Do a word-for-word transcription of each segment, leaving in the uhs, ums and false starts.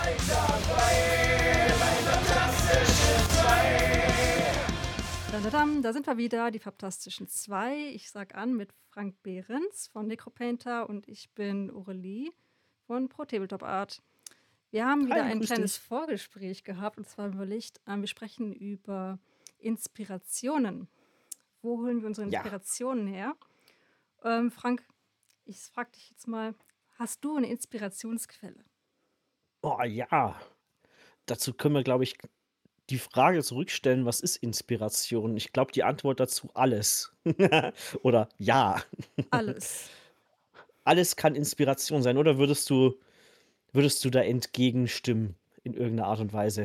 Dadadam, da sind wir wieder, die Fantastischen Zwei. Ich sag an mit Frank Behrens von Necropainter und ich bin Aurelie von Pro Tabletop Art. Wir haben wieder Hi, ein grüß kleines dich. Vorgespräch gehabt und zwar überlegt, ähm, wir sprechen über Inspirationen. Wo holen wir unsere Ja. Inspirationen her? Ähm, Frank, ich frage dich jetzt mal, hast du eine Inspirationsquelle? Oh ja, dazu können wir, glaube ich, die Frage zurückstellen: „Was ist Inspiration?“ Ich glaube, die Antwort dazu: alles. Oder ja. Alles. Alles kann Inspiration sein, oder würdest du würdest du da entgegenstimmen in irgendeiner Art und Weise?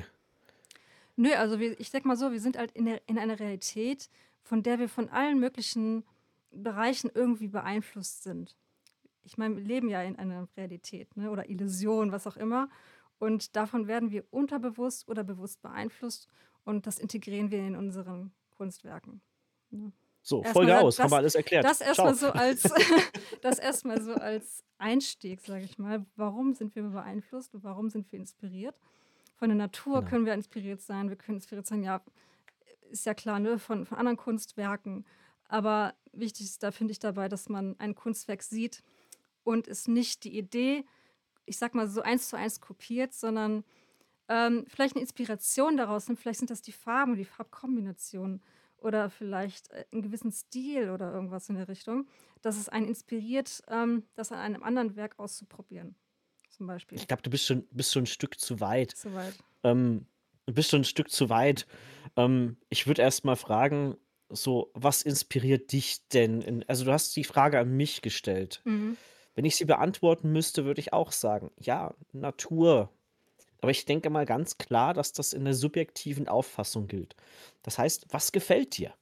Nö, also wir ich sage mal so, wir sind halt in der in einer Realität, von der wir von allen möglichen Bereichen irgendwie beeinflusst sind. Ich meine, wir leben ja in einer Realität, ne, oder Illusion, was auch immer. Und davon werden wir unterbewusst oder bewusst beeinflusst und das integrieren wir in unseren Kunstwerken, ne? So, Erst mal Folge da aus, haben wir das alles erklärt. das erst mal Ciao. so als das erst mal so als Einstieg, sage ich mal. Warum sind wir beeinflusst und warum sind wir inspiriert? Von der Natur Genau. können wir inspiriert sein. Wir können inspiriert sein, ja, ist ja klar, ne, von von anderen Kunstwerken. Aber wichtig ist da finde ich dabei, dass man ein Kunstwerk sieht und es nicht die Idee, ich sage mal, so eins zu eins kopiert, sondern, ähm, vielleicht 'ne Inspiration daraus nimmt. Vielleicht sind das die Farben, die Farbkombinationen oder vielleicht, äh, 'n gewissen Stil oder irgendwas in der Richtung, dass es einen inspiriert, ähm, das an einem anderen Werk auszuprobieren, zum Beispiel. Ich glaube, du bist schon bist schon 'n Stück zu weit. So weit. Ähm, du bist schon 'n Stück zu weit. Ähm, ich würde erst mal fragen, so, was inspiriert dich denn in also, du hast die Frage an mich gestellt. Mhm. Wenn ich sie beantworten müsste, würde ich auch sagen: „Ja, Natur.“ Aber ich denke mal ganz klar, dass das in der subjektiven Auffassung gilt. Das heißt, was gefällt dir?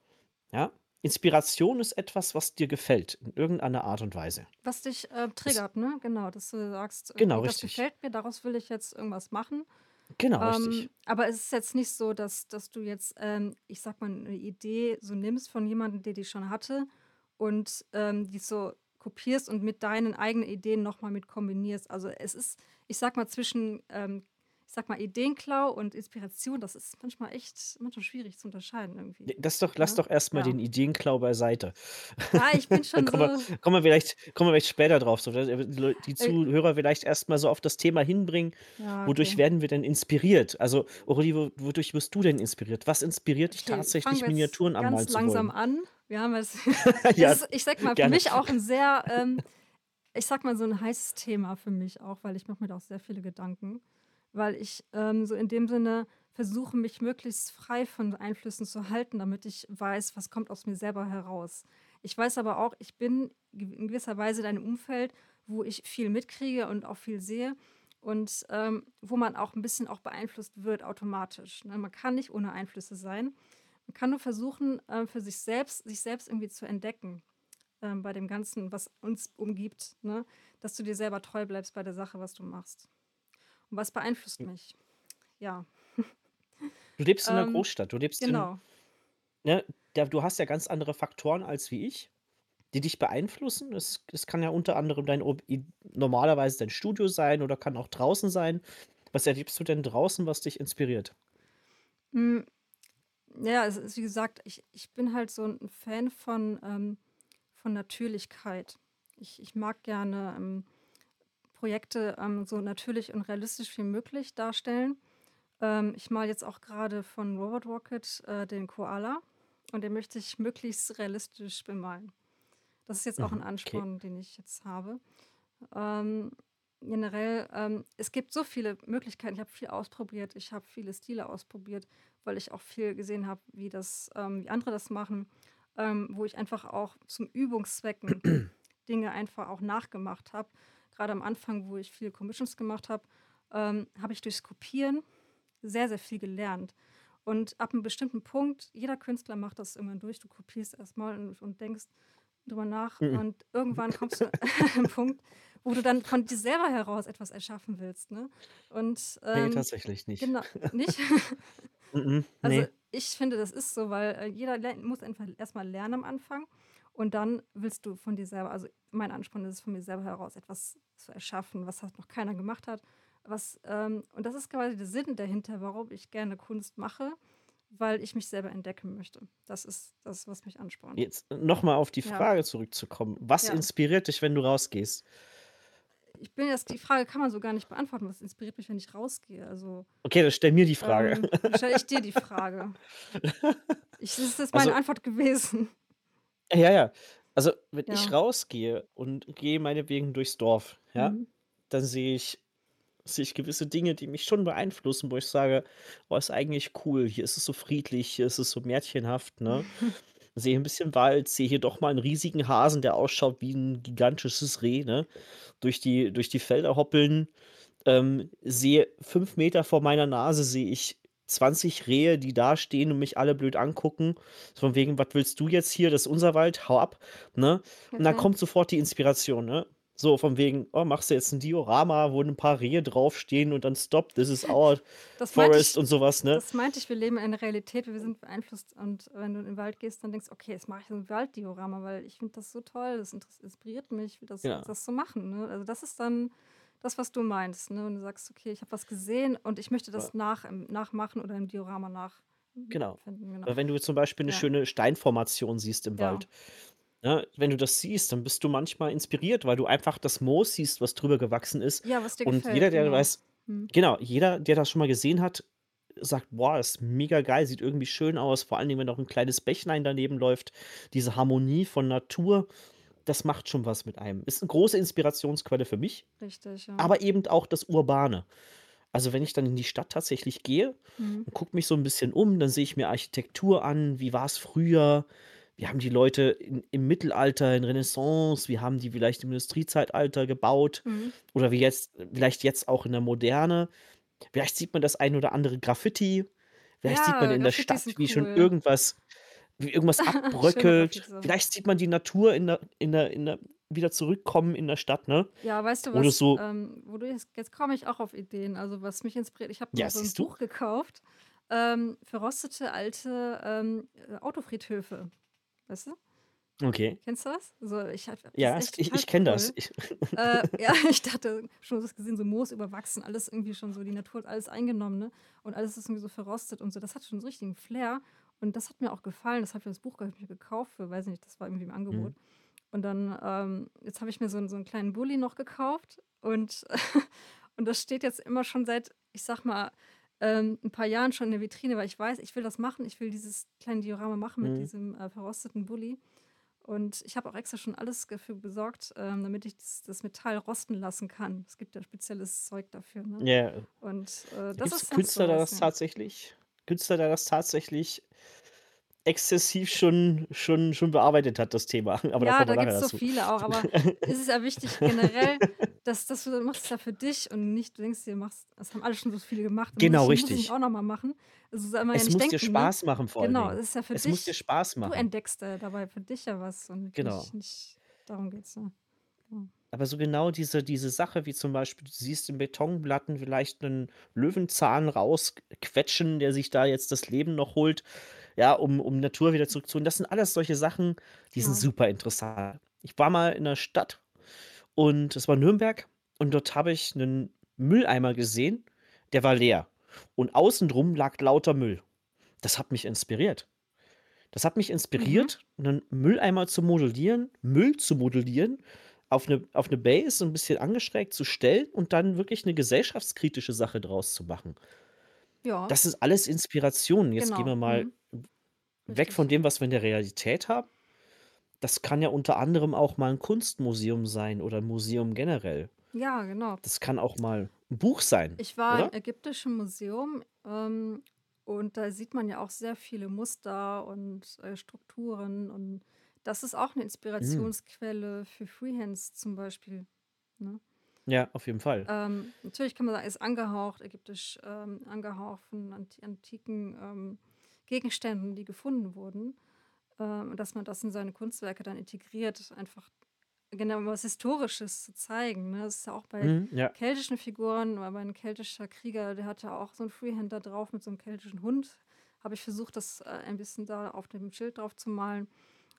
Ja? Inspiration ist etwas, was dir gefällt in irgendeiner Art und Weise. Was dich, äh, Es triggert, ne? Genau, dass du sagst: Genau, „Okay, das richtig. gefällt mir, daraus will ich jetzt irgendwas machen.“ Genau, richtig. Ähm, aber es ist jetzt nicht so, dass dass du jetzt, ähm, ich sage mal, 'ne Idee so nimmst von jemandem, der die schon hatte und, ähm, die so kopierst und mit deinen eigenen Ideen noch mal mit kombinierst. Also, es ist, ich sage mal, zwischen, ähm, ich sage mal, Ideenklau und Inspiration, das ist manchmal echt manchmal schwierig zu unterscheiden irgendwie, Ne, das doch lass ne? doch erst mal Ja. den Ideenklau beiseite. Ja, ich bin Dann schon kommen so wir kommen wir vielleicht kommen wir vielleicht später drauf, so die Leu die äh Zuhörer vielleicht erst mal so auf das Thema hinbringen: Ja, Wodurch okay. werden wir denn inspiriert? Also, Aurelie, wo wodurch wirst du denn inspiriert? Was inspiriert dich Okay, fangen tatsächlich, wir jetzt Miniaturen ganz anmalen zu langsam wollen? an. Wir haben jetzt es Ja, ist, ich sage mal, für gerne. mich auch 'n sehr, ähm, ich sage mal, so 'n heißes Thema für mich auch, weil ich mache mir da auch sehr viele Gedanken, weil ich, ähm, so in dem Sinne versuche, mich möglichst frei von Einflüssen zu halten, damit ich weiß, was kommt aus mir selber heraus. Ich weiß aber auch, ich bin gew in gewisser Weise in einem Umfeld, wo ich viel mitkriege und auch viel sehe und, ähm, wo man auch 'n bisschen auch beeinflusst wird automatisch, ne? Man kann nicht ohne Einflüsse sein. Man kann nur versuchen, äh, für sich selbst sich selbst irgendwie zu entdecken, ähm, bei dem Ganzen, was uns umgibt, ne, dass du dir selber treu bleibst bei der Sache, was du machst. Und was beeinflusst Hm. mich? Ja. Du lebst in 'ner Ähm, Großstadt. Du lebst in genau. ne, da du hast ja ganz andere Faktoren als wie ich, die dich beeinflussen. Es es kann ja unter anderem dein ob i normalerweise dein Studio sein oder kann auch draußen sein. Was erlebst du denn draußen, was dich inspiriert? Hm, ja, es ist wie gesagt, ich ich bin halt so 'n Fan von, ähm von Natürlichkeit. Ich ich mag gerne, ähm, Projekte, ähm, so natürlich und realistisch wie möglich darstellen. Ähm, ich male jetzt auch grade von Robot Rocket, äh, den Koala und den möchte ich möglichst realistisch bemalen. Das ist jetzt auch 'n Mhm, okay. Ansporn, den ich jetzt habe. Ähm, generell, ähm, es gibt so viele Möglichkeiten. Ich habe viel ausprobiert. Ich habe viele Stile ausprobiert, weil ich auch viel gesehen habe, wie das ähm, wie andere das machen, ähm, wo ich einfach auch zum Übungszwecken Dinge einfach auch nachgemacht habe. Grade am Anfang, wo ich viel Commissions gemacht habe, ähm, habe ich durchs Kopieren sehr, sehr viel gelernt. Und ab 'n bestimmten Punkt jeder Künstler macht das irgendwann durch. Du kopierst erst mal und und denkst drüber nach Mhm. und irgendwann kommst du an 'n Punkt, wo du dann von dir selber heraus etwas erschaffen willst, ne? Und, Ne, ähm, tatsächlich nicht. gena nicht? M m, Also, ne. ich finde, das ist so, weil, äh, jeder lernt muss einfach erst mal lernen am Anfang Und dann willst du von dir selber, also mein Ansporn ist es, von mir selber heraus etwas zu erschaffen, was halt noch keiner gemacht hat. Was, ähm, und das ist quasi der Sinn dahinter, warum ich gerne Kunst mache, weil ich mich selber entdecken möchte. Das ist das, was mich anspornt. Jetzt noch mal auf die Ja, Frage zurückzukommen. Was ja. inspiriert dich, wenn du rausgehst? Ich bin jetzt, die Frage kann man so gar nicht beantworten. Was inspiriert mich, wenn ich rausgehe? Also, Okay, dann stell mir die Frage. ähm, dann stelle ich dir die Frage. Ich, das ist jetzt meine Also, Antwort gewesen. ja, ja. Also, wenn ich Ja. rausgehe und gehe meinetwegen durchs Dorf, ja, Mhm. dann sehe ich sehe ich gewisse Dinge, die mich schon beeinflussen, wo ich sage: „Oh, ist eigentlich cool. Hier ist es so friedlich, hier ist es so märchenhaft“, ne? Sehe ein bisschen Wald, sehe hier doch mal einen riesigen Hasen, der ausschaut wie ein gigantisches Reh, ne? Durch die durch die Felder hoppeln, ähm, sehe fünf Meter vor meiner Nase sehe ich zwanzig Rehe, die da stehen und mich alle blöd angucken. So von wegen: „Was willst du jetzt hier? Das ist unser Wald, hau ab“, ne? Und dann Okay. kommt sofort die Inspiration, ne? So von wegen: „Oh, machst du jetzt ein Diorama, wo ein paar Rehe draufstehen und dann Stop, this is our Das meinte forest“ ich, und sowas, ne? das meinte ich, wir leben in einer Realität, wir sind beeinflusst. Und wenn du in den Wald gehst, dann denkst du, okay, jetzt mache ich so ein Walddiorama, weil ich finde das so toll, das interess- inspiriert mich, das, Ja, das zu machen. Ne? Also das ist dann das, was du meinst. Ne? Und du sagst, okay, ich habe was gesehen und ich möchte aber das nach, im- nachmachen oder im Diorama genau. nachempfinden. Genau. Aber wenn du jetzt zum Beispiel 'ne Ja, schöne Steinformation siehst im ja. Wald, ne? Wenn du das siehst, dann bist du manchmal inspiriert, weil du einfach das Moos siehst, was drüber gewachsen ist. Ja, was dir Und gefällt, jeder, der genau. weiß Hm. genau, jeder, der das schon mal gesehen hat, sagt: „Boah, ist mega geil, sieht irgendwie schön aus“, vor allen Dingen, wenn noch 'n kleines Bächlein daneben läuft. Diese Harmonie von Natur, das macht schon was mit einem. Ist 'ne große Inspirationsquelle für mich, Richtig, ja. aber eben auch das Urbane. Also, wenn ich dann in die Stadt tatsächlich gehe Hm. und gucke mich so 'n bisschen um, dann sehe ich mir Architektur an. Wie war's früher? Wie haben die Leute in im Mittelalter, in Renaissance, wie haben die vielleicht im Industriezeitalter gebaut Hm. oder wie jetzt vielleicht jetzt auch in der Moderne. Vielleicht sieht man das ein oder andere Graffiti. Vielleicht sieht man Ja, in der Graffitis Stadt, sind wie schon cool. irgendwas wie irgendwas Schöne abbröckelt. Graffitis. Vielleicht sieht man die Natur in der in der in der wieder zurückkommen in der Stadt, ne? Ja, weißt du Wo du was, so ähm, wo du jetzt, jetzt komme ich auch auf Ideen. Also was mich inspiriert, ich habe ja, mir so ein siehst du? Buch gekauft, ähm, verrostete alte ähm, äh, Autofriedhöfe. Weißt du? Okay. Kennst du das? Also ich hab, das Ja, ist es echt ich total ich kenne das. cool. Ich Äh, ja, ich dachte schon, das gesehen, so Moos überwachsen, alles irgendwie schon so, die Natur hat alles eingenommen, ne? Und alles ist irgendwie so verrostet und so. Das hat schon so richtigen Flair. Und das hat mir auch gefallen. Das habe ich das Buch hab ich mir gekauft für, weiß nicht, das war irgendwie im Mhm. Angebot. Und dann, ähm, jetzt habe ich mir so 'n so 'n kleinen Bulli noch gekauft und und das steht jetzt immer schon seit, ich sage mal, ähm, 'n paar Jahren schon in der Vitrine, weil ich weiß, ich will das machen. Ich will dieses kleine Diorama machen mit Mhm. diesem, äh, verrosteten Bulli. Und ich habe auch extra schon alles dafür besorgt, ähm, damit ich das das Metall rosten lassen kann. Es gibt ja spezielles Zeug dafür, ne? Ja, Und, äh, da das gibt's ist noch Künstler, so der was, das ja. tatsächlich Künstler, der das tatsächlich exzessiv schon schon schon bearbeitet hat, das Thema. Aber da Ja, kommen wir da nachher gibt's so dazu. viele auch, aber es ist ja wichtig generell, dass dass du du machst es ja für dich und nicht, du denkst dir, machst, das haben alle schon so viele gemacht, dann muss Genau, ich muss ich nicht richtig. auch noch mal machen. Also, soll man ja Es nicht muss dir denken, ne? Spaß machen vor allen Genau, Dingen. es ist ja für Es muss dir dich, Spaß du machen. entdeckst ja dabei für dich ja was und nicht Genau. nicht darum geht's ja. Genau. Aber so genau diese diese Sache, wie zum Beispiel, du siehst in Betonplatten vielleicht 'nen Löwenzahn rausquetschen, der sich da jetzt das Leben noch holt, ja, um um Natur wieder zurückzuholen. Das sind alles solche Sachen, die sind Genau. super interessant. Ich war mal in 'ner Stadt und das war Nürnberg und dort habe ich 'nen Mülleimer gesehen, der war leer und außen drum lag lauter Müll. Das hat mich inspiriert. Das hat mich Mhm. inspiriert, 'nen Mülleimer zu modellieren, Müll zu modellieren, auf 'ne auf 'ne Base so 'n bisschen angeschrägt zu stellen und dann wirklich 'ne gesellschaftskritische Sache draus zu machen. Ja, Das ist alles Inspiration. Jetzt gehen genau. wir mal Mhm. weg von Richtig. dem, was wir in der Realität haben. Das kann ja unter anderem auch mal 'n Kunstmuseum sein oder 'n Museum generell. Ja, genau. Das kann auch mal 'n Buch sein, Ich war im oder? Ägyptischen Museum, ähm, und da sieht man ja auch sehr viele Muster und, äh, Strukturen und das ist auch 'ne Mhm. Inspirationsquelle für Freehands zum Beispiel, ne? Ja, auf jeden Fall. Ähm, natürlich kann man sagen, ist angehaucht, ägyptisch, ähm, angehaucht von anti antiken, ähm, Gegenständen, die gefunden wurden, ähm, und dass man das in seine Kunstwerke dann integriert, einfach genau, um was Historisches zu zeigen, ne? Das ist ja auch bei Mhm, ja. keltischen Figuren, weil mein keltischer Krieger, der hat ja auch so 'n Freehand da drauf mit so 'nem keltischen Hund. Habe ich versucht, das, äh, ein bisschen da auf dem Schild drauf zu malen.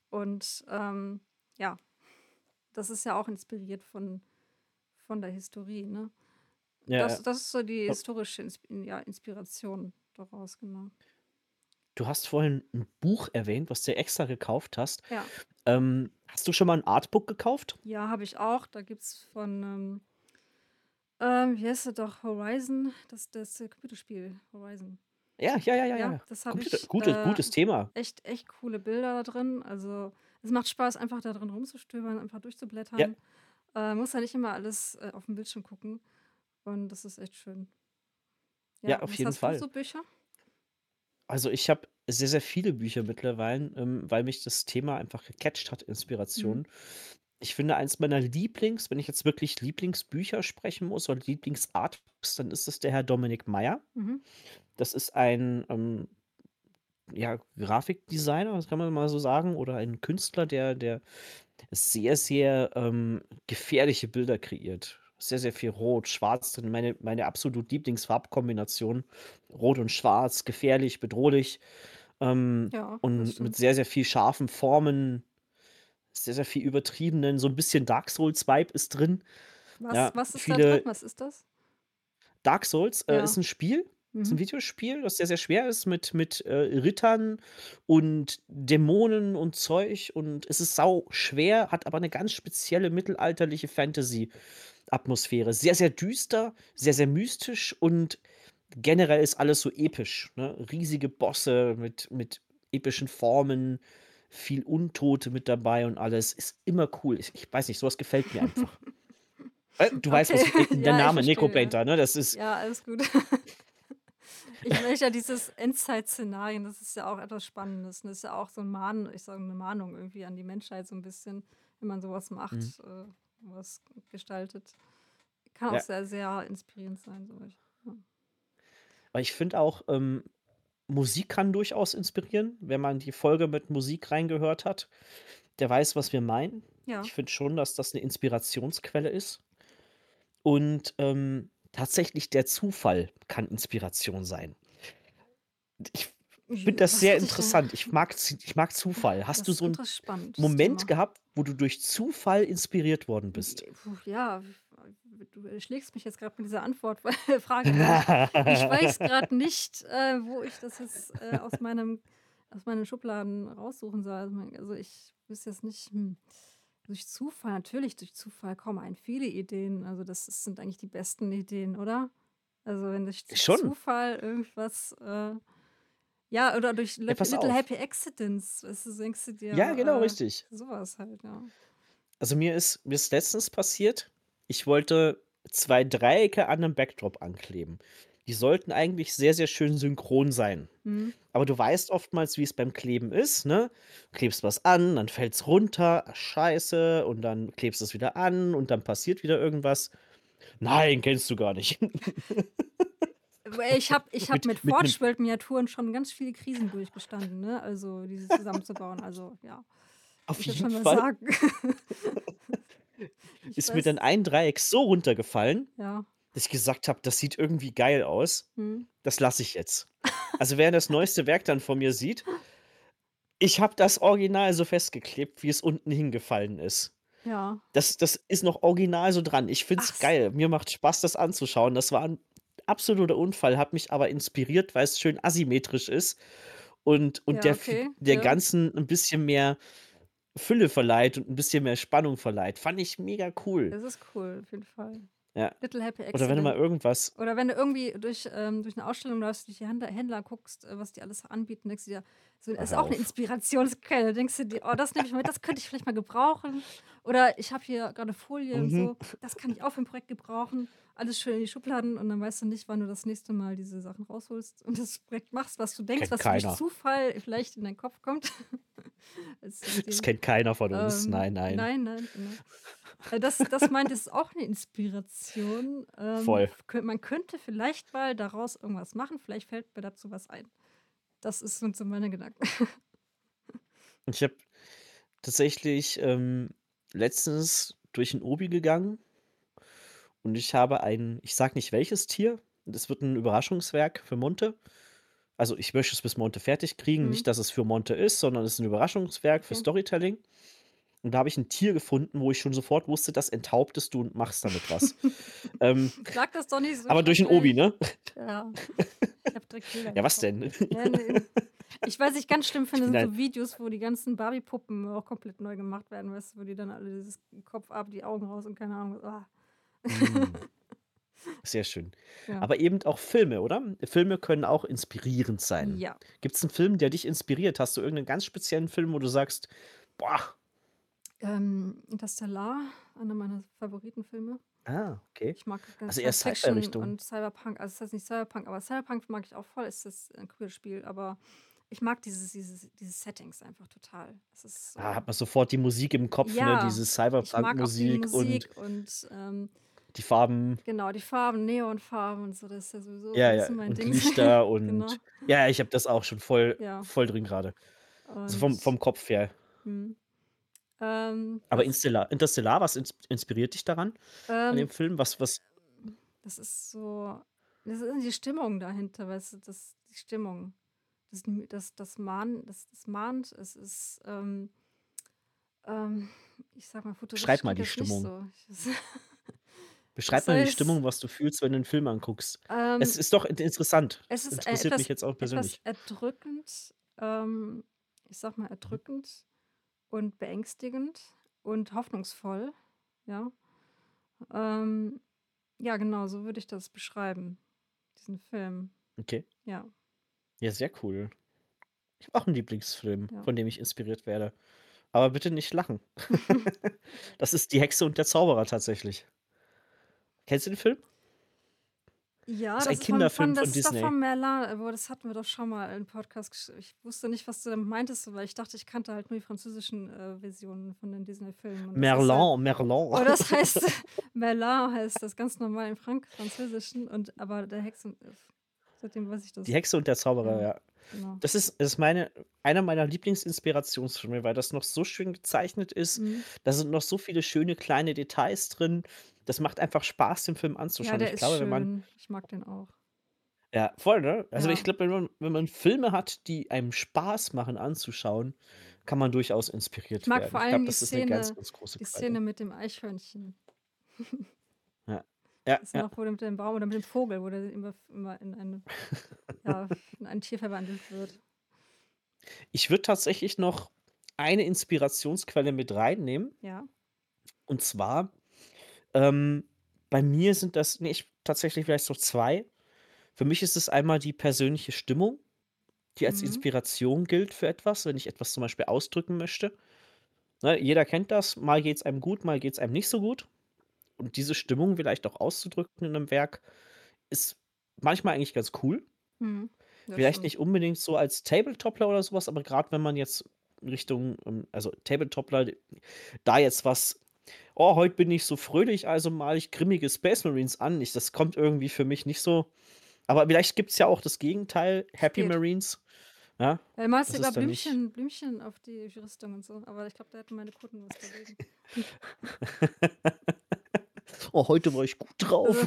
Und ähm, ja, das ist ja auch inspiriert von, von der Historie, ne? Ja, Das, ja. das ist so die Oh, historische Insp ja, Inspiration daraus, genau. du hast vorhin ein Buch erwähnt, was du dir extra gekauft hast. Ja, Ähm, hast du schon mal ein Artbook gekauft? ja, habe ich auch. Da gibt es von, ähm, ähm, wie heißt es doch, Horizon, das, das äh, Computerspiel Horizon. Ja, ja, ja, ja, ja, Ja, ja. das habe Computer ich. gutes Äh, gutes Thema. echt, echt coole Bilder da drin. Also es macht Spaß, einfach da drin rumzustöbern, einfach Ja, durchzublättern. Äh, muss ja nicht immer alles äh, auf dem Bildschirm gucken. Und das ist echt schön. ja, Ja, auf was jeden hast du Fall. so Bücher? Also, ich habe sehr, sehr viele Bücher mittlerweile, ähm, weil mich das Thema einfach gecatcht hat, Mhm. Inspiration. Ich finde, eins meiner Lieblings wenn ich jetzt wirklich Lieblingsbücher sprechen muss oder Lieblingsartbooks, dann ist es der Herr Dominik Meier. Mhm. Das ist ein, ähm, ja, Grafikdesigner, das kann man mal so sagen, oder ein Künstler, der der sehr, sehr, ähm, gefährliche Bilder kreiert. Sehr, sehr viel Rot, Schwarz drin. Meine meine absolut Lieblingsfarbkombination. Rot und Schwarz, gefährlich, bedrohlich, ähm, Ja, das und mit stimmt. sehr, sehr viel scharfen Formen, sehr, sehr viel übertriebenen, so 'n bisschen Dark Souls Vibe ist drin. Was, Ja, was ist da drin? viele Was ist das? Dark Souls, äh, ist Ja. 'n Spiel ist 'n Mhm. Videospiel, das sehr, sehr schwer ist mit mit, äh, Rittern und Dämonen und Zeug, und es ist sauschwer, hat aber 'ne ganz spezielle mittelalterliche Fantasy-Atmosphäre. Sehr, sehr düster, sehr, sehr mystisch, und generell ist alles so episch, ne? Riesige Bosse mit mit epischen Formen, viel Untote mit dabei und alles. Ist immer cool. Ich ich weiß nicht, so was gefällt mir einfach. Äh, du weißt, Okay, was ich äh, der ja, ich Name verstehe, ja. Necropainter, ne? Das ist Ja, alles gut. Ich möchte ja dieses Endzeit-Szenarien, das ist ja auch etwas Spannendes. Und das ist ja auch so ein Mahn ich sage, 'ne Mahnung irgendwie an die Menschheit so ein bisschen, wenn man sowas mhm, macht, äh, was gestaltet. Kann auch ja. sehr, sehr inspirierend sein, so ich ja. Weil ich finde auch, ähm, Musik kann durchaus inspirieren. Wenn man die Folge mit Musik reingehört hat, der weiß, was wir meinen. Ja. Ich finde schon, dass das 'ne Inspirationsquelle ist. Und, ähm, tatsächlich der Zufall kann Inspiration sein. Ich finde J das was sehr hatte ich denn interessant. Ich mag Z ich mag Zufall. Hast du das ist so 'n interess spannend, das Moment Thema. gehabt, wo du durch Zufall inspiriert worden bist? J puh, ja, du schlägst mich jetzt gerade mit dieser Antwort Frage, weil ich ich weiß gerade nicht, äh, wo ich das jetzt, äh, aus meinem aus meinen Schubladen raussuchen soll. Also, mein also, ich wüsste jetzt nicht, hm, durch Zufall natürlich, durch Zufall kommen einem viele Ideen. Also, das ist sind eigentlich die besten Ideen, oder? Also, wenn durch Z Schon. Zufall irgendwas, äh ja, oder durch Ja, Lip pass Little auf. Happy Accidents, weißt du, denkst du Ja, genau, dir, richtig. äh, so halt, ja. Also, mir ist mir ist letztens passiert, ich wollte zwei Dreiecke an 'nem Backdrop ankleben. Die sollten eigentlich sehr, sehr schön synchron sein. Mhm. Aber du weißt oftmals, wie's beim Kleben ist, ne? Klebst was an, dann fällt's runter, ah, scheiße, und dann klebst du's wieder an und dann passiert wieder irgendwas. Nein, kennst du gar nicht. Äh, ich habe ich habe Mit mit mit 'nem Forge-World-Miniaturen schon ganz viele Krisen durchgestanden, ne? Also, diese zusammenzubauen. Also, ja, kann auf ich jetzt jeden schon mal Fall sagen. Ich ist mir dann weiß ein Dreieck so runtergefallen, ja. dass ich gesagt habe: „Das sieht irgendwie geil aus. Mhm. Das lasse ich jetzt.“ Also, wer das neueste Werk dann von mir sieht, ich habe das original so festgeklebt, wie es unten hingefallen ist. Ja. Das das ist noch original so dran. Ich finde Ach es s geil. Mir macht Spaß, das anzuschauen. Das war 'n absoluter Unfall, hat mich aber inspiriert, weil's schön asymmetrisch ist und und ja, der Fig okay, der ja. Ganzen 'n bisschen mehr Fülle verleiht und 'n bisschen mehr Spannung verleiht. Fand ich mega cool. Das ist cool, auf jeden Fall. Ja. Little Happy Oder wenn du mal Accident. irgendwas Oder wenn du irgendwie durch ähm, durch 'ne Ausstellung läufst, durch die Händler Händler guckst, äh, was die alles anbieten, denkst du dir so oh, ist hör auch 'ne auf. Inspirationsquelle. Denkst du dir: „Oh, das nehme ich mal mit, das könnte ich vielleicht mal gebrauchen.“ Oder ich habe hier grade Folie und Mhm. so, das kann ich auch für 'n Projekt gebrauchen. Alles schön in die Schubladen und dann weißt du nicht, wann du das nächste Mal diese Sachen rausholst und das Projekt machst, was du denkst, Kennt was durch keiner. Zufall vielleicht in deinen Kopf kommt als Das Idee. kennt keiner von uns. Ähm, Nein, nein. nein, nein, genau. Äh, das das meintest, ist auch 'ne Inspiration. Ähm, Voll. f kö man könnte vielleicht mal daraus irgendwas machen, vielleicht fällt mir dazu was ein. Das ist sind so meine Gedanken. Und ich habe tatsächlich, ähm, letztens durch 'n Obi gegangen und ich habe ein ich sage nicht welches Tier, das wird 'n Überraschungswerk für Munte, Also, ich möchte es bis Monte fertig kriegen. Mhm. Nicht, dass es für Monte ist, sondern es ist 'n Überraschungswerk für Okay. Storytelling. Und da habe ich 'n Tier gefunden, wo ich schon sofort wusste, das enthauptest du und machst damit was. Ähm, Sag das doch nicht so aber durch 'n Obi, schrecklich. ne? Ja, ich habe direkt Bilder Ja, im was Kopf. denn? Ja, ne. Ich was ich ganz schlimm Ich finde, bin sind ein so Videos, wo die ganzen Barbie-Puppen auch komplett neu gemacht werden, weißt du, wo die dann alle dieses Kopf ab, die Augen raus und keine Ahnung, ah. Hm. Sehr schön. Ja. Aber eben auch Filme, oder? Filme können auch inspirierend sein. Ja. Gibt's 'n Film, der dich inspiriert? Hast du irgend 'nen ganz speziellen Film, wo du sagst: „Boah“ Ähm, Interstellar, einer meiner Favoritenfilme. Ah, okay. Ich mag gerne Also eher Science Fiction Sci-Fi-Richtung. und Cyberpunk. Also, es ist jetzt nicht Cyberpunk, aber Cyberpunk mag ich auch voll. Es ist ein cooles Spiel, aber ich mag dieses dieses diese Settings einfach total. Es ist Ah, so hat man sofort die Musik im Kopf, ne? ja, Diese ich mag auch die Cyberpunk-Musik und Musik und, ähm die Farben. genau, die Farben, Neonfarben und so, das ist ja sowieso so Ja, ein ja, bisschen mein und Ding. Lichter Genau, und ja, ja, ich habe das auch schon voll ja. voll drin grade. So vom Und vom Kopf her. mhm, ähm, Aber was Instellar Interstellar, was ins inspiriert dich daran, an dem ähm, Film? Was was ähm, das ist so das ist die Stimmung dahinter, weißt du, das die Stimmung. Das m das das mahn das das mahnt, es ist, ähm ähm, ich sage mal, futuristisch beschreib mal klingt die das nicht Stimmung. so. Ich das Beschreib das mal die heißt, Stimmung, was du fühlst, wenn du 'n Film anguckst. Es ähm, ist doch int interessant. es Es ist, äh, interessiert mich etwas jetzt auch etwas persönlich. erdrückend, ähm, ich sage mal, Mhm. erdrückend und beängstigend und hoffnungsvoll, ja. Ähm, ja, genau, so würde ich das beschreiben, diesen Film. Okay. Ja, Ja, sehr cool. Ich habe auch 'n Lieblingsfilm, ja. von dem ich inspiriert werde. Aber bitte nicht lachen. Das ist Die Hexe und der Zauberer tatsächlich. Kennst du den Film? Ja, Ist das ein ist von Kinderfilm von von das ist doch Disney. von Merlin, aber das hatten wir doch schon mal im Podcast gesch ich wusste nicht, was du damit meintest, weil ich dachte, ich kannte halt nur die französischen, äh, Versionen von den Disney-Filmen und das ist ja Merlin, Merlin. oh, das heißt Merlin heißt das ganz normal im Frank Französischen und aber der Hexen äh, seitdem weiß ich Die das. Hexe und der Zauberer, Ja, ja. genau. Das ist ist meine einer meiner Lieblingsinspirationsfilme, weil das noch so schön gezeichnet ist. Mhm. Da sind noch so viele schöne kleine Details drin. Das macht einfach Spaß, den Film Ja, anzuschauen. der Ich ist glaube, wenn man schön. Ich mag den auch. ja, voll, ne? Also, ich Ja. glaube, wenn man wenn man Filme hat, die einem Spaß machen anzuschauen, kann man durchaus Ich inspiriert mag werden. vor Ich allem glaube, die das ist 'ne ganz, Szene ganz große die Quelle. Szene mit dem Eichhörnchen. Ja. Ja, Weißt du ja. noch, wo der mit dem Baum oder mit dem Vogel, wo der immer immer in eine ja, in ein Tier verwandelt wird. Ich würde tatsächlich noch eine Inspirationsquelle mit reinnehmen. Ja. Und zwar, ähm, bei mir sind das ne, ich tatsächlich vielleicht so zwei. Für mich ist es einmal die persönliche Stimmung, die als Mhm. Inspiration gilt für etwas, wenn ich etwas zum Beispiel ausdrücken möchte. Ne, jeder kennt das, mal geht's einem gut, mal geht's einem nicht so gut. Und diese Stimmung vielleicht auch auszudrücken in 'nem Werk ist manchmal eigentlich ganz cool. Mhm. Das Vielleicht stimmt. nicht unbedingt so als Tabletopler oder so was, aber grad wenn man jetzt Richtung, ähm also Tabletopler, da jetzt was: „Oh, heute bin ich so fröhlich, also male ich grimmige Space Marines an.“ Ich das kommt irgendwie für mich nicht so aber vielleicht gibt's ja auch das Gegenteil, Es Happy geht. Marines, ja? Er malst Das immer ist dann nicht Blümchen Blümchen auf die Rüstung und so, aber ich glaube, da hätten meine Kunden was dagegen. „Oh, heute war ich gut Also drauf.“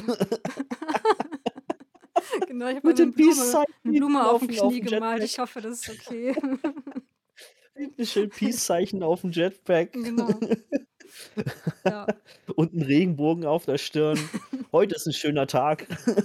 genau, ich habe Mit eine dem Blume Peace-Zeichen 'ne hinten Blume aufm aufm Knie aufm gemalt. Jetpack. Ich hoffe, das ist okay. Hinten schön Peace-Zeichen aufm Jetpack. Genau. Ja. Und 'n Regenbogen auf der Stirn. „Heute ist 'n schöner Tag.“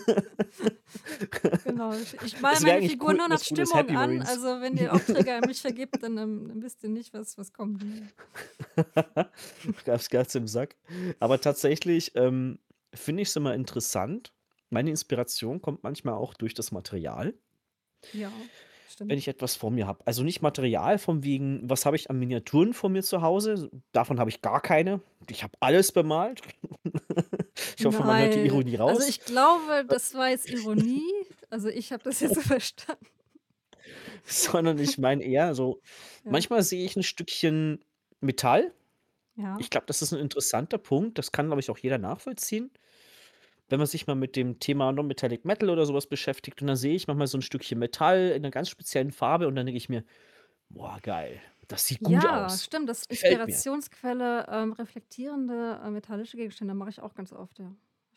Genau, ich ich male Es wäre meine eigentlich Figur cool, nur wenn nach das Coole ist Stimmung Happy an. Marines. Also, wenn ihr Aufträge an mich vergebt, dann, ähm dann wisst ihr nicht, was was kommt, ne? Gab's Gatz im Sack. Aber tatsächlich, ähm, finde ich's immer interessant. Meine Inspiration kommt manchmal auch durch das Material Ja, wenn stimmt. ich etwas vor mir habe. Also, nicht Material von wegen, was habe ich an Miniaturen vor mir zu Hause? Davon habe ich gar keine. Ich habe alles bemalt. Ich hoffe, man hört die Nein, Ironie also, raus. ich glaube, Äh das war jetzt Ironie. Also, ich habe das jetzt so verstanden. Sondern ich meine eher so Ja. manchmal sehe ich 'n Stückchen Metall. Ja. Ich glaube, das ist 'n interessanter Punkt. Das kann, glaube ich, auch jeder nachvollziehen. Wenn man sich mal mit dem Thema Non-Metallic Metal oder so was beschäftigt und dann sehe ich manchmal so 'n Stückchen Metall in 'ner ganz speziellen Farbe und dann denke ich mir: „Boah, geil, das sieht gut Ja, aus. stimmt, das Gefällt mir.“ Inspirationsquelle, ähm, reflektierende, äh, metallische Gegenstände mache ich auch ganz oft, ja.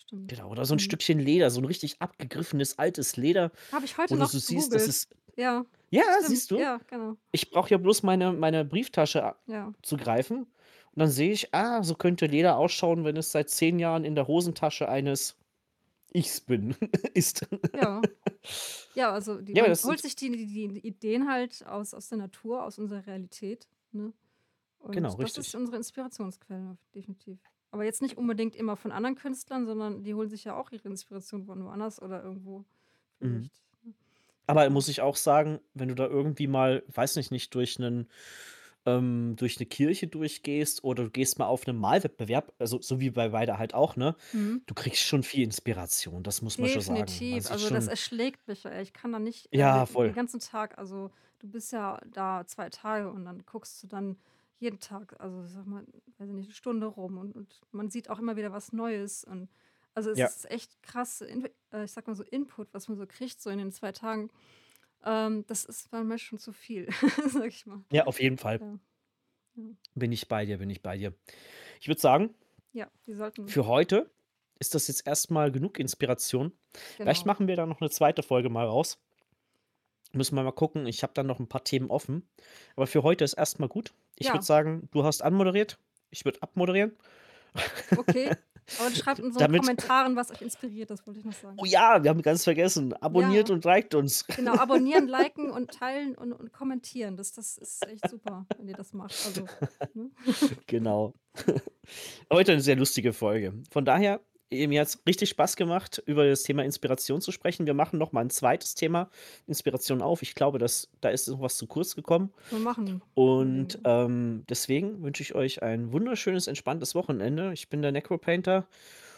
stimmt. Genau, oder so 'n Mhm. Stückchen Leder, so 'n richtig abgegriffenes altes Leder, Habe ich heute wo du noch so siehst, das gegoogelt. ist Ja, ja, stimmt. siehst du? Ja, genau. Ich brauche ja bloß meine meine Brieftasche a Ja. zu greifen und dann sehe ich, ah, so könnte Leder ausschauen, wenn es seit zehn Jahren in der Hosentasche eines Ichs bin ist. Ja. Ja, also die Ja, aber man das holt sind sich die die die Ideen halt aus aus der Natur, aus unserer Realität, ne? Genau, Und das ist richtig. unsere Inspirationsquelle, definitiv. Aber jetzt nicht unbedingt immer von anderen Künstlern, sondern die holen sich ja auch ihre Inspiration von woanders oder irgendwo Mhm. vielleicht, ne? Aber Genau. muss ich auch sagen, wenn du da irgendwie mal, weiß ich nicht, durch 'nen ähm, durch 'ne Kirche durchgehst oder du gehst mal auf 'nen Malwettbewerb, also, so wie bei Weide halt auch, ne? Mhm. Du kriegst schon viel Inspiration, das muss man schon sagen. Man Definitiv. sieht Also, das schon erschlägt mich, ey. Ich kann da nicht, äh, Ja, den voll. ganzen Tag also, du bist ja da zwei Tage und dann guckst du dann jeden Tag, also, ich sage mal, weiß ich nicht, 'ne Stunde rum und und man sieht auch immer wieder was Neues und also, es Ja. ist echt krass, Inw äh, ich sage mal so Input, was man so kriegt, so in den zwei Tagen. Ähm, das ist manchmal schon zu viel, sage ich mal. Ja, auf jeden Fall. Ja. Ja. Bin ich bei dir, bin ich bei dir. Ich würde sagen Ja, wir sollten für heute ist das jetzt erst mal genug Inspiration. Vielleicht Genau. machen wir da noch 'ne zweite Folge mal raus. Müssen wir mal gucken. Ich habe da noch 'n paar Themen offen. Aber für heute ist erst mal gut. Ich würde Ja. sagen, du hast anmoderiert, ich würde abmoderieren. Okay. Und schreibt in so 'n Damit Kommentaren, was euch inspiriert, das wollte ich noch Oh sagen. ja, wir haben ganz vergessen. Abonniert Ja. und liked uns. Genau, abonnieren, liken und teilen und und kommentieren. Das das ist echt super, wenn ihr das macht. Also, ne? Genau. Heute 'ne sehr lustige Folge. Von daher, äh, mir hat's richtig Spaß gemacht, über das Thema Inspiration zu sprechen. Wir machen noch mal 'n zweites Thema Inspiration auf. Ich glaube, das da ist noch was zu kurz gekommen. Können wir machen. Und, Unbedingt. ähm, deswegen wünsche ich euch ein wunderschönes, entspanntes Wochenende. Ich bin der Necropainter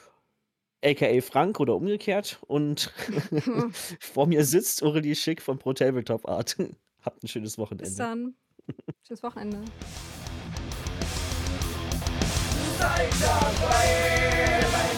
aka Frank oder umgekehrt und vor mir sitzt Aurelie Schick von Pro Tabletop Art. Habt 'n schönes Bis Wochenende. dann. Schönes Wochenende. Seid dabei, wenn